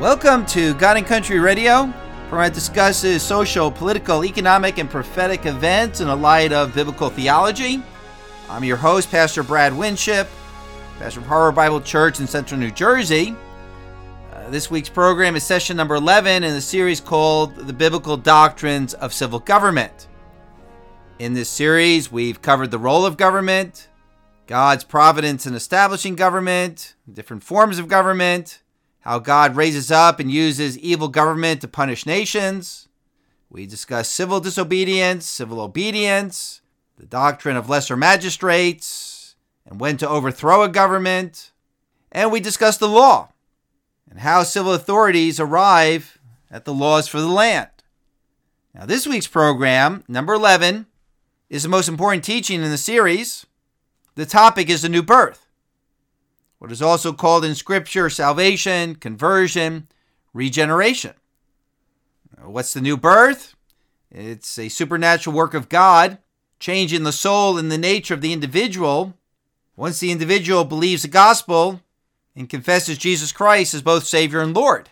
Welcome to God and Country Radio, where it discusses social, political, economic, and prophetic events in the light of biblical theology. I'm your host, Pastor Brad Winship, pastor of Harbor Bible Church in Central New Jersey. This week's program is session number 11 in the series called The Biblical Doctrines of Civil Government. In this series, we've covered the role of government, God's providence in establishing government, different forms of government, how God raises up and uses evil government to punish nations. We discuss civil disobedience, civil obedience, the doctrine of lesser magistrates, and when to overthrow a government. And we discuss the law and how civil authorities arrive at the laws for the land. Now, this week's program, number 11, is the most important teaching in the series. The topic is the new birth, what is also called in Scripture salvation, conversion, regeneration. What's the new birth? It's a supernatural work of God, changing the soul and the nature of the individual. Once the individual believes the gospel and confesses Jesus Christ as both Savior and Lord.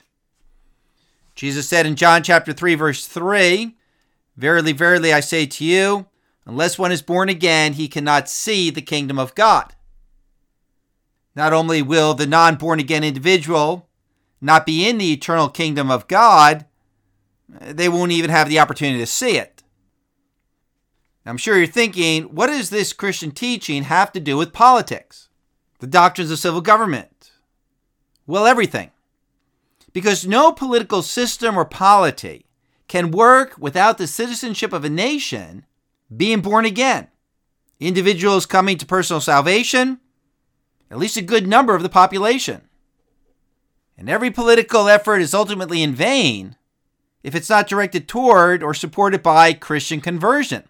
Jesus said in John chapter 3, verse 3, "Verily, verily, I say to you, unless one is born again, he cannot see the kingdom of God." Not only will the non-born again individual not be in the eternal kingdom of God, they won't even have the opportunity to see it. Now, I'm sure you're thinking, what does this Christian teaching have to do with politics? The doctrines of civil government? Well, everything. Because no political system or polity can work without the citizenship of a nation being born again. Individuals coming to personal salvation, at least a good number of the population. And every political effort is ultimately in vain if it's not directed toward or supported by Christian conversion.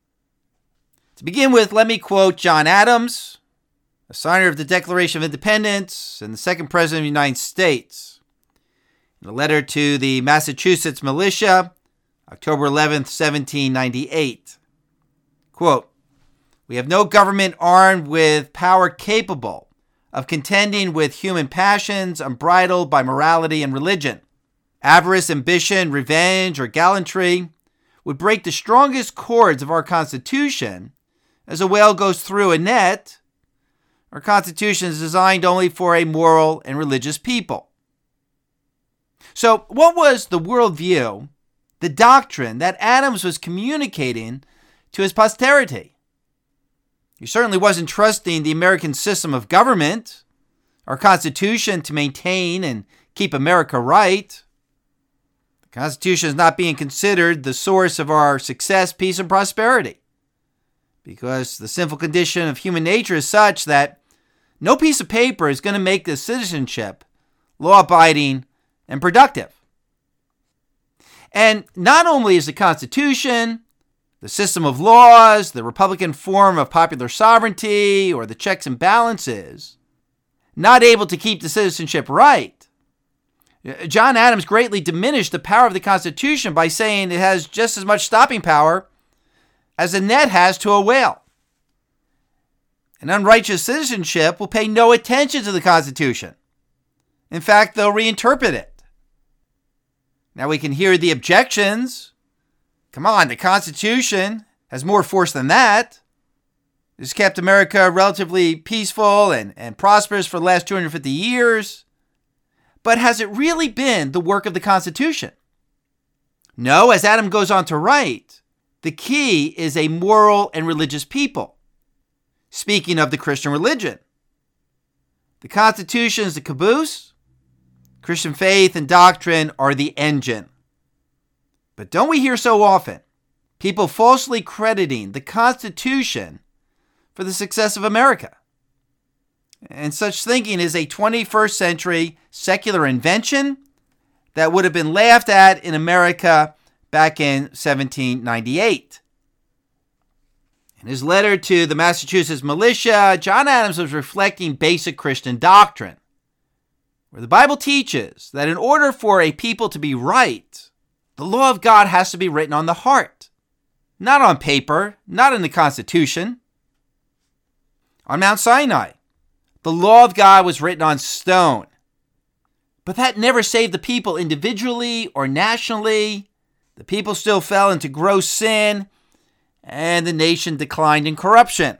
To begin with, let me quote John Adams, a signer of the Declaration of Independence and the second President of the United States, in a letter to the Massachusetts militia, October 11th, 1798. Quote, "We have no government armed with power capable of contending with human passions unbridled by morality and religion. Avarice, ambition, revenge, or gallantry would break the strongest cords of our Constitution as a whale goes through a net. Our Constitution is designed only for a moral and religious people." So what was the worldview, the doctrine that Adams was communicating to his posterity? He certainly wasn't trusting the American system of government, our Constitution to maintain and keep America right. The Constitution is not being considered the source of our success, peace, and prosperity, because the sinful condition of human nature is such that no piece of paper is going to make the citizenship law-abiding and productive. And not only is the Constitution, the system of laws, the Republican form of popular sovereignty, or the checks and balances, not able to keep the citizenship right, John Adams greatly diminished the power of the Constitution by saying it has just as much stopping power as a net has to a whale. An unrighteous citizenship will pay no attention to the Constitution. In fact, they'll reinterpret it. Now we can hear the objections. Come on, the Constitution has more force than that. It's kept America relatively peaceful and prosperous for the last 250 years. But has it really been the work of the Constitution? No, as Adam goes on to write, the key is a moral and religious people. Speaking of the Christian religion, the Constitution is the caboose. Christian faith and doctrine are the engine. But don't we hear so often people falsely crediting the Constitution for the success of America? And such thinking is a 21st century secular invention that would have been laughed at in America back in 1798. In his letter to the Massachusetts militia, John Adams was reflecting basic Christian doctrine, where the Bible teaches that in order for a people to be right, the law of God has to be written on the heart, not on paper, not in the Constitution. On Mount Sinai, the law of God was written on stone. But that never saved the people individually or nationally. The people still fell into gross sin, and the nation declined in corruption.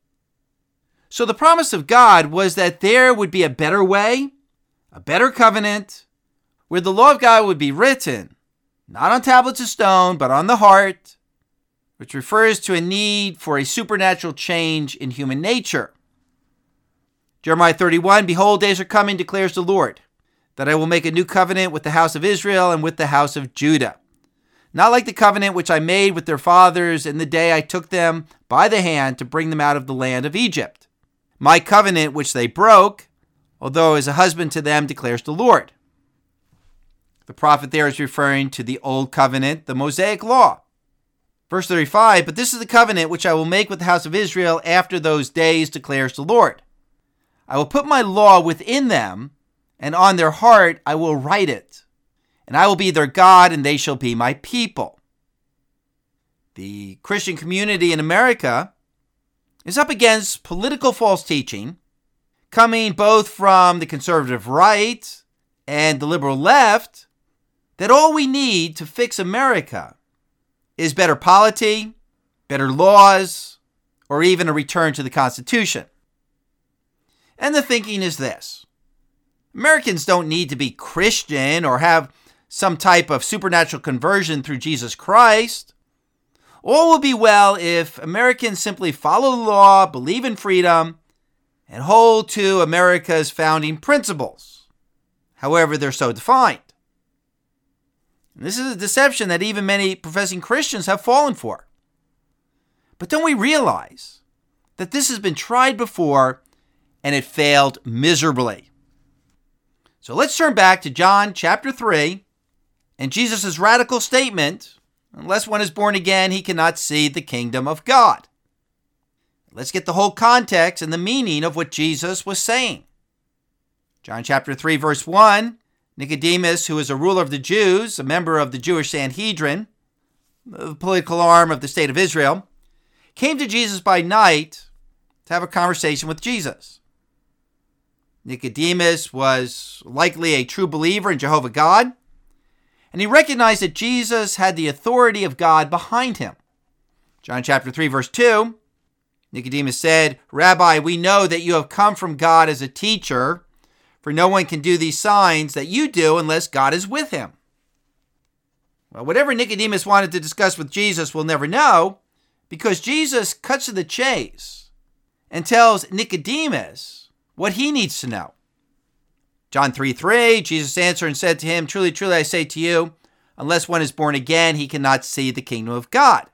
So the promise of God was that there would be a better way, a better covenant, where the law of God would be written, not on tablets of stone, but on the heart, which refers to a need for a supernatural change in human nature. Jeremiah 31, "Behold, days are coming, declares the Lord, that I will make a new covenant with the house of Israel and with the house of Judah. Not like the covenant which I made with their fathers in the day I took them by the hand to bring them out of the land of Egypt. My covenant which they broke, although I was a husband to them, declares the Lord." The prophet there is referring to the old covenant, the Mosaic law. Verse 35, "But this is the covenant which I will make with the house of Israel after those days, declares the Lord. I will put my law within them, and on their heart I will write it. And I will be their God, and they shall be my people." The Christian community in America is up against political false teaching, coming both from the conservative right and the liberal left, that all we need to fix America is better polity, better laws, or even a return to the Constitution. And the thinking is this: Americans don't need to be Christian or have some type of supernatural conversion through Jesus Christ. All will be well if Americans simply follow the law, believe in freedom, and hold to America's founding principles, however they're so defined. And this is a deception that even many professing Christians have fallen for. But don't we realize that this has been tried before and it failed miserably? So let's turn back to John chapter 3 and Jesus' radical statement, unless one is born again, he cannot see the kingdom of God. Let's get the whole context and the meaning of what Jesus was saying. John chapter 3, verse 1, Nicodemus, who is a ruler of the Jews, a member of the Jewish Sanhedrin, the political arm of the state of Israel, came to Jesus by night to have a conversation with Jesus. Nicodemus was likely a true believer in Jehovah God, and he recognized that Jesus had the authority of God behind him. John chapter 3, verse 2, Nicodemus said, "Rabbi, we know that you have come from God as a teacher, for no one can do these signs that you do unless God is with him." Well, whatever Nicodemus wanted to discuss with Jesus, we'll never know, because Jesus cuts to the chase and tells Nicodemus what he needs to know. John 3:3, Jesus answered and said to him, "Truly, truly, I say to you, unless one is born again, he cannot see the kingdom of God."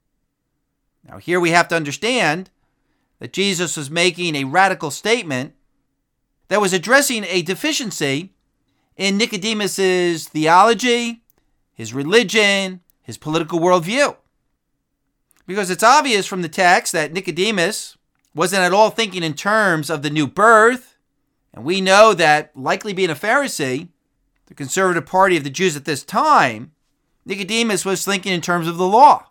Now here we have to understand that Jesus was making a radical statement that was addressing a deficiency in Nicodemus's theology, his religion, his political worldview. Because it's obvious from the text that Nicodemus wasn't at all thinking in terms of the new birth, and we know that, likely being a Pharisee, the conservative party of the Jews at this time, Nicodemus was thinking in terms of the law.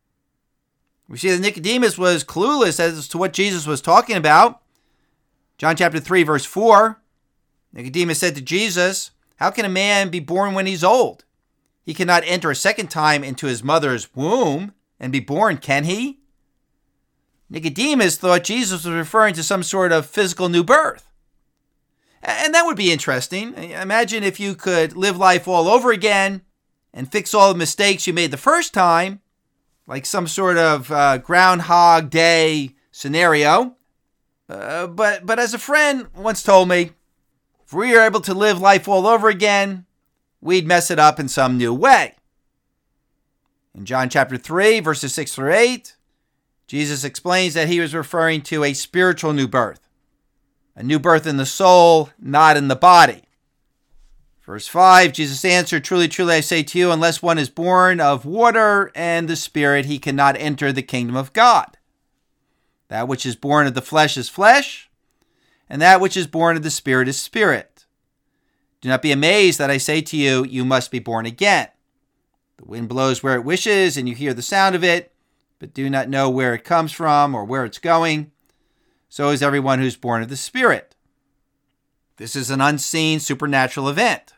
We see that Nicodemus was clueless as to what Jesus was talking about. John chapter 3, verse 4, Nicodemus said to Jesus, "How can a man be born when he's old? He cannot enter a second time into his mother's womb and be born, can he?" Nicodemus thought Jesus was referring to some sort of physical new birth. And that would be interesting. Imagine if you could live life all over again and fix all the mistakes you made the first time, like some sort of Groundhog Day scenario. But as a friend once told me, if we were able to live life all over again, we'd mess it up in some new way. In John chapter 3, verses 6 through 8, Jesus explains that he was referring to a spiritual new birth. A new birth in the soul, not in the body. Verse 5, Jesus answered, "Truly, truly, I say to you, unless one is born of water and the Spirit, he cannot enter the kingdom of God. That which is born of the flesh is flesh, and that which is born of the Spirit is spirit. Do not be amazed that I say to you, you must be born again. The wind blows where it wishes, and you hear the sound of it, but do not know where it comes from or where it's going. So is everyone who's born of the Spirit." This is an unseen supernatural event.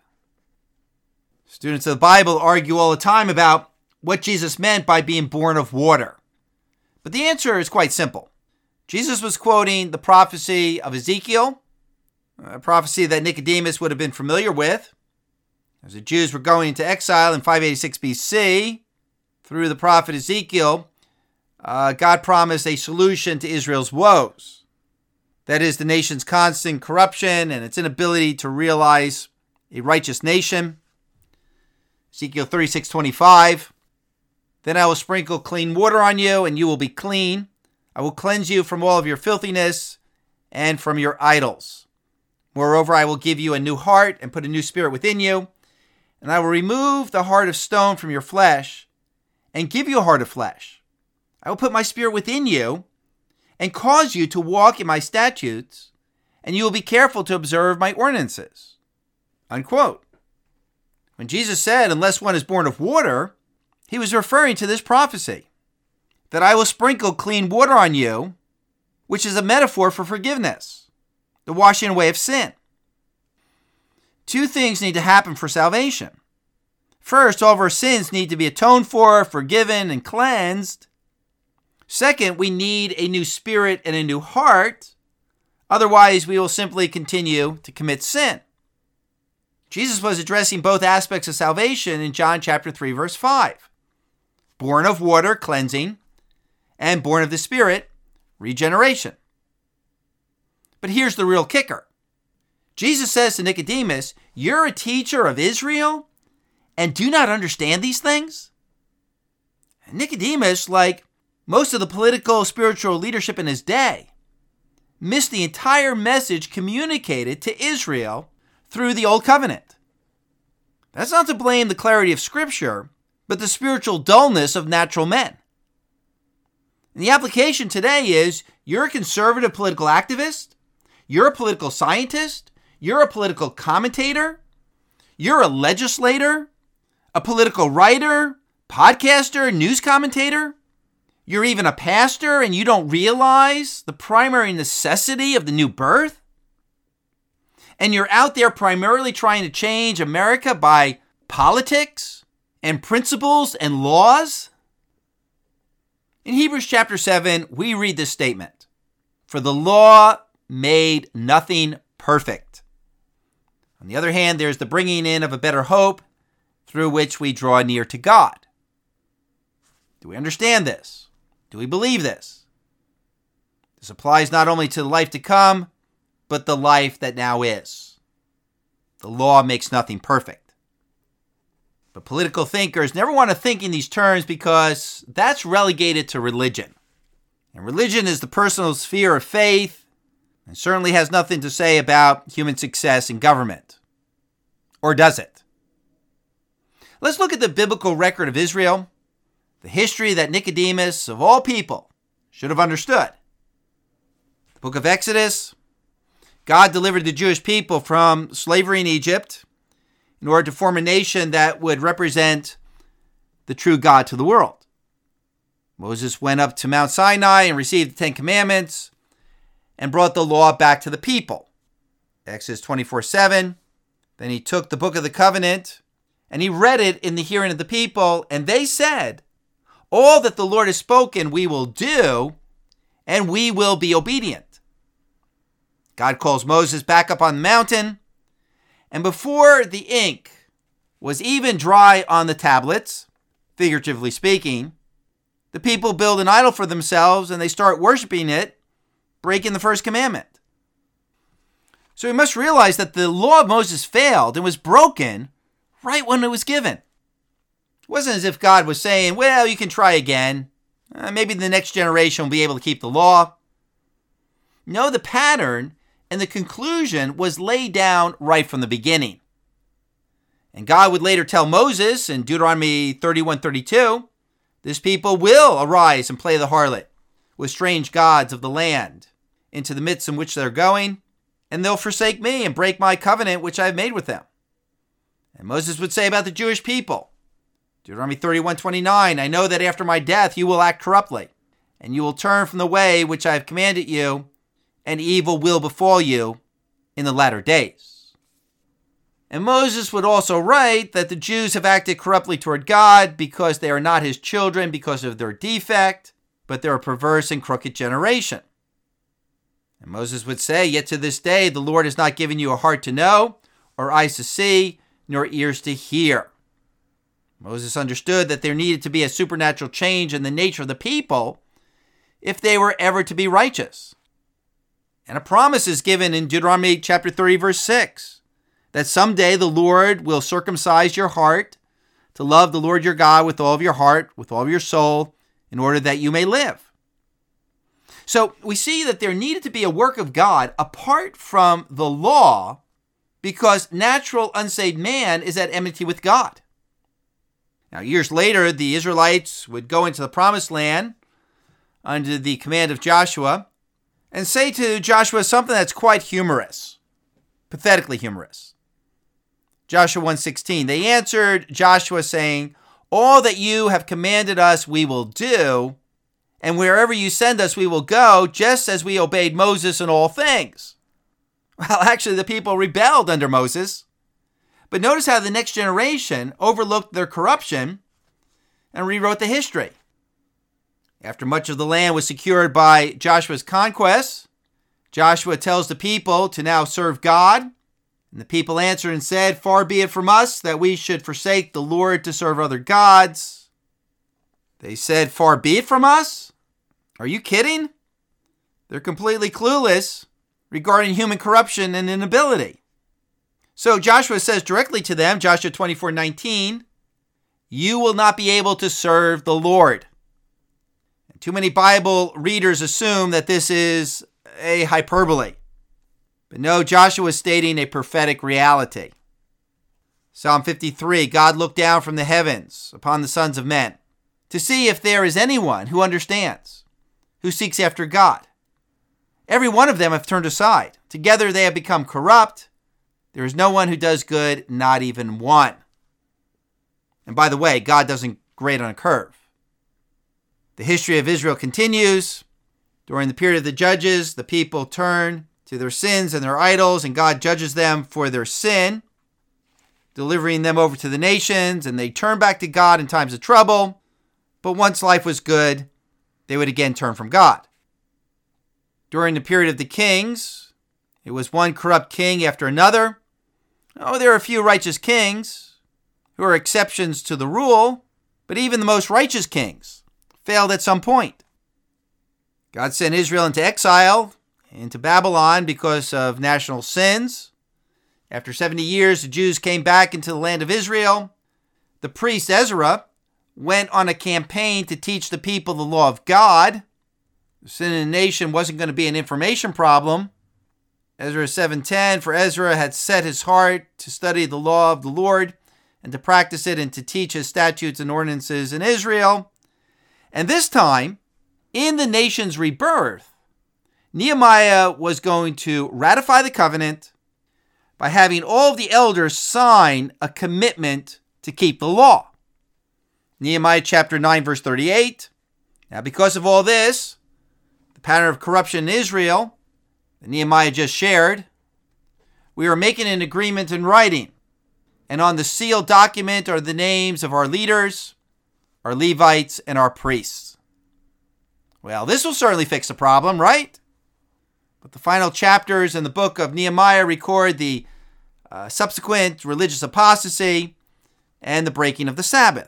Students of the Bible argue all the time about what Jesus meant by being born of water. But the answer is quite simple. Jesus was quoting the prophecy of Ezekiel, a prophecy that Nicodemus would have been familiar with. As the Jews were going into exile in 586 BC, through the prophet Ezekiel, God promised a solution to Israel's woes. That is, the nation's constant corruption and its inability to realize a righteous nation. Ezekiel 36:25. Then I will sprinkle clean water on you, and you will be clean. I will cleanse you from all of your filthiness and from your idols. Moreover, I will give you a new heart and put a new spirit within you. And I will remove the heart of stone from your flesh and give you a heart of flesh. I will put my spirit within you and cause you to walk in my statutes, and you will be careful to observe my ordinances. Unquote. When Jesus said, unless one is born of water, he was referring to this prophecy, that I will sprinkle clean water on you, which is a metaphor for forgiveness, the washing away of sin. Two things need to happen for salvation. First, all of our sins need to be atoned for, forgiven, and cleansed. Second, we need a new spirit and a new heart. Otherwise, we will simply continue to commit sin. Jesus was addressing both aspects of salvation in John chapter 3, verse 5. Born of water, cleansing, and born of the Spirit, regeneration. But here's the real kicker. Jesus says to Nicodemus, you're a teacher of Israel and do not understand these things? And Nicodemus, like most of the political, spiritual leadership in his day, missed the entire message communicated to Israel through the Old Covenant. That's not to blame the clarity of Scripture, but the spiritual dullness of natural men. And the application today is, you're a conservative political activist, you're a political scientist, you're a political commentator, you're a legislator, a political writer, podcaster, news commentator. You're even a pastor and you don't realize the primary necessity of the new birth. And you're out there primarily trying to change America by politics and principles and laws. In Hebrews chapter 7, we read this statement, for the law made nothing perfect. On the other hand, there's the bringing in of a better hope through which we draw near to God. Do we understand this? Do we believe this? This applies not only to the life to come, but the life that now is. The law makes nothing perfect. But political thinkers never want to think in these terms because that's relegated to religion. And religion is the personal sphere of faith and certainly has nothing to say about human success in government. Or does it? Let's look at the biblical record of Israel, the history that Nicodemus, of all people, should have understood. The book of Exodus, God delivered the Jewish people from slavery in Egypt in order to form a nation that would represent the true God to the world. Moses went up to Mount Sinai and received the Ten Commandments and brought the law back to the people. Exodus 24:7. Then he took the book of the covenant and he read it in the hearing of the people, and they said, all that the Lord has spoken we will do, and we will be obedient. God calls Moses back up on the mountain, and before the ink was even dry on the tablets, figuratively speaking, the people build an idol for themselves and they start worshiping it, breaking the first commandment. So we must realize that the law of Moses failed and was broken right when it was given. It wasn't as if God was saying, well, you can try again. Maybe the next generation will be able to keep the law. No, the pattern and the conclusion was laid down right from the beginning. And God would later tell Moses in Deuteronomy 31:32, this people will arise and play the harlot with strange gods of the land into the midst in which they're going, and they'll forsake me and break my covenant which I have made with them. And Moses would say about the Jewish people, Deuteronomy 31:29, I know that after my death you will act corruptly, and you will turn from the way which I have commanded you, and evil will befall you in the latter days. And Moses would also write that the Jews have acted corruptly toward God because they are not his children because of their defect, but they're a perverse and crooked generation. And Moses would say, yet to this day, the Lord has not given you a heart to know, or eyes to see, nor ears to hear. Moses understood that there needed to be a supernatural change in the nature of the people if they were ever to be righteous. And a promise is given in Deuteronomy chapter 30, verse 6, that someday the Lord will circumcise your heart to love the Lord your God with all of your heart, with all of your soul, in order that you may live. So we see that there needed to be a work of God apart from the law because natural unsaved man is at enmity with God. Now, years later, the Israelites would go into the promised land under the command of Joshua and say to Joshua something that's quite humorous, pathetically humorous. Joshua 1:16, they answered Joshua saying, all that you have commanded us we will do, and wherever you send us we will go, just as we obeyed Moses in all things. Well, actually, the people rebelled under Moses. But notice how the next generation overlooked their corruption and rewrote the history. After much of the land was secured by Joshua's conquests, Joshua tells the people to now serve God. And the people answered and said, far be it from us that we should forsake the Lord to serve other gods. They said, far be it from us? Are you kidding? They're completely clueless regarding human corruption and inability. So Joshua says directly to them, Joshua 24:19, you will not be able to serve the Lord. And too many Bible readers assume that this is a hyperbole. But no, Joshua is stating a prophetic reality. Psalm 53, God looked down from the heavens upon the sons of men to see if there is anyone who understands, who seeks after God. Every one of them have turned aside. Together they have become corrupt. There is no one who does good, not even one. And by the way, God doesn't grade on a curve. The history of Israel continues. During the period of the judges, the people turn to their sins and their idols, and God judges them for their sin, delivering them over to the nations, and they turn back to God in times of trouble. But once life was good, they would again turn from God. During the period of the kings, it was one corrupt king after another. Oh, there are a few righteous kings who are exceptions to the rule, but even the most righteous kings failed at some point. God sent Israel into exile, into Babylon because of national sins. After 70 years, the Jews came back into the land of Israel. The priest Ezra went on a campaign to teach the people the law of God. The sin in the nation wasn't going to be an information problem. Ezra 7:10, for Ezra had set his heart to study the law of the Lord and to practice it and to teach his statutes and ordinances in Israel. And this time, in the nation's rebirth, Nehemiah was going to ratify the covenant by having all of the elders sign a commitment to keep the law. Nehemiah chapter 9, verse 38. Now, because of all this, the pattern of corruption in Israel that Nehemiah just shared, we are making an agreement in writing. And on the sealed document are the names of our leaders, our Levites, and our priests. Well, this will certainly fix the problem, right? But the final chapters in the book of Nehemiah record the subsequent religious apostasy and the breaking of the Sabbath.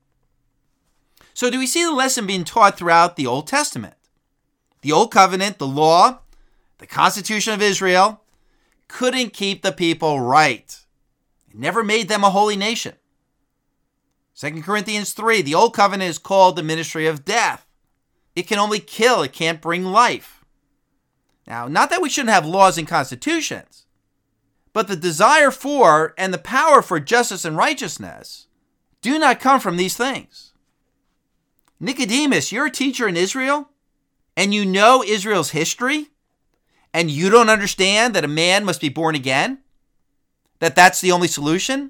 So do we see the lesson being taught throughout the Old Testament? The Old Covenant, the law, the Constitution of Israel, couldn't keep the people right. It never made them a holy nation. 2 Corinthians 3, the Old Covenant is called the ministry of death. It can only kill, it can't bring life. Now, not that we shouldn't have laws and constitutions, but the desire for and the power for justice and righteousness do not come from these things. Nicodemus, you're a teacher in Israel, and you know Israel's history, and you don't understand that a man must be born again? That that's the only solution?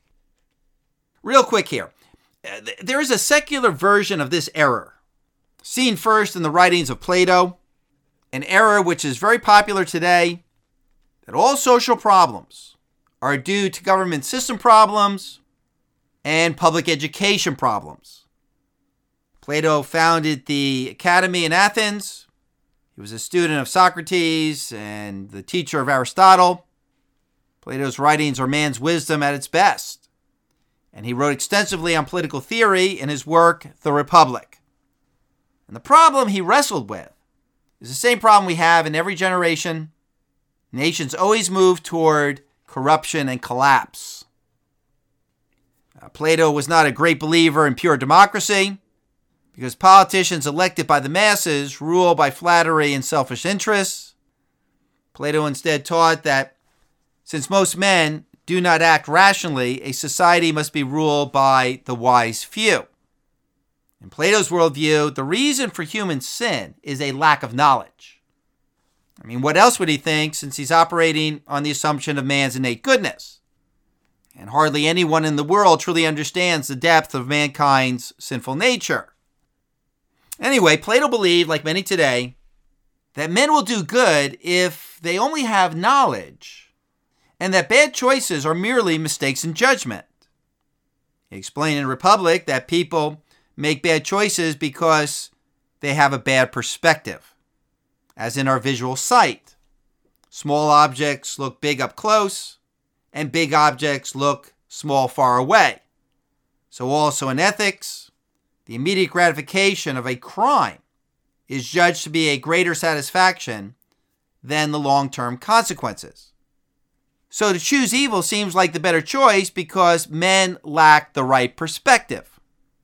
Real quick here. There is a secular version of this error, seen first in the writings of Plato, an error which is very popular today, that all social problems are due to government system problems and public education problems. Plato founded the Academy in Athens. He was a student of Socrates and the teacher of Aristotle. Plato's writings are man's wisdom at its best, and he wrote extensively on political theory in his work, The Republic. And the problem he wrestled with is the same problem we have in every generation. Nations always move toward corruption and collapse. Plato was not a great believer in pure democracy because politicians elected by the masses rule by flattery and selfish interests. Plato instead taught that since most men do not act rationally, a society must be ruled by the wise few. In Plato's worldview, the reason for human sin is a lack of knowledge. I mean, what else would he think since he's operating on the assumption of man's innate goodness? And hardly anyone in the world truly understands the depth of mankind's sinful nature. Anyway, Plato believed, like many today, that men will do good if they only have knowledge, and that bad choices are merely mistakes in judgment. He explained in Republic that people make bad choices because they have a bad perspective, as in our visual sight. Small objects look big up close, and big objects look small far away. So also in ethics, the immediate gratification of a crime is judged to be a greater satisfaction than the long-term consequences. So to choose evil seems like the better choice because men lack the right perspective.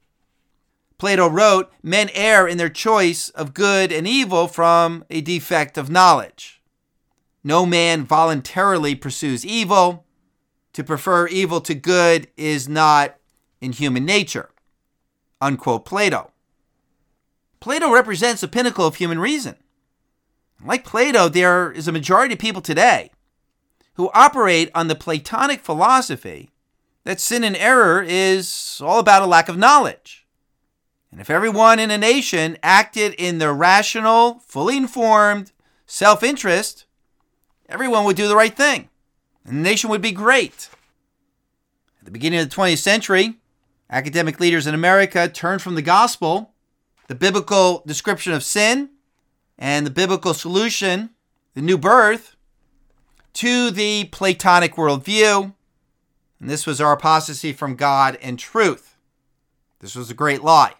Plato wrote, men err in their choice of good and evil from a defect of knowledge. No man voluntarily pursues evil. To prefer evil to good is not in human nature. Unquote Plato. Plato represents the pinnacle of human reason. Like Plato, there is a majority of people today who operate on the Platonic philosophy that sin and error is all about a lack of knowledge. And if everyone in a nation acted in their rational, fully informed self-interest, everyone would do the right thing, and the nation would be great. At the beginning of the 20th century, academic leaders in America turned from the gospel, the biblical description of sin, and the biblical solution, the new birth, to the Platonic worldview. And this was our apostasy from God and truth. This was a great lie.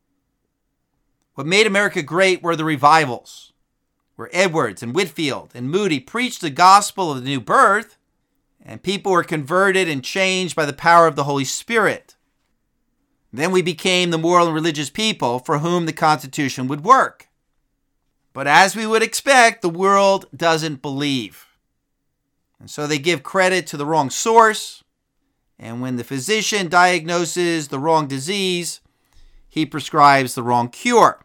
What made America great were the revivals, where Edwards and Whitefield and Moody preached the gospel of the new birth, and people were converted and changed by the power of the Holy Spirit. Then we became the moral and religious people for whom the Constitution would work. But as we would expect, the world doesn't believe. And so they give credit to the wrong source, and when the physician diagnoses the wrong disease, he prescribes the wrong cure.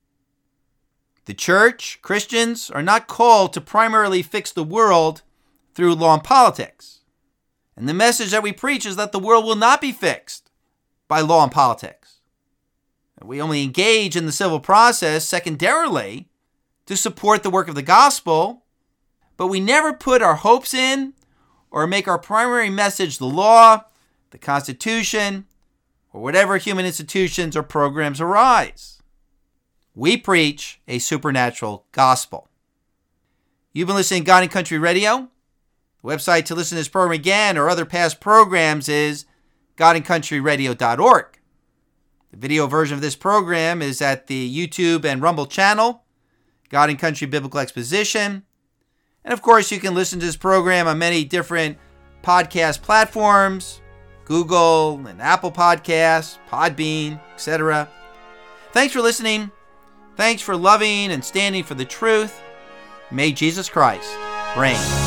The church, Christians, are not called to primarily fix the world through law and politics. And the message that we preach is that the world will not be fixed by law and politics. We only engage in the civil process secondarily to support the work of the gospel, but we never put our hopes in or make our primary message the law, the Constitution, or whatever human institutions or programs arise. We preach a supernatural gospel. You've been listening to God and Country Radio. The website to listen to this program again or other past programs is godandcountryradio.org. The video version of this program is at the YouTube and Rumble channel, God and Country Biblical Exposition. And of course, you can listen to this program on many different podcast platforms, Google and Apple Podcasts, Podbean, etc. Thanks for listening. Thanks for loving and standing for the truth. May Jesus Christ reign.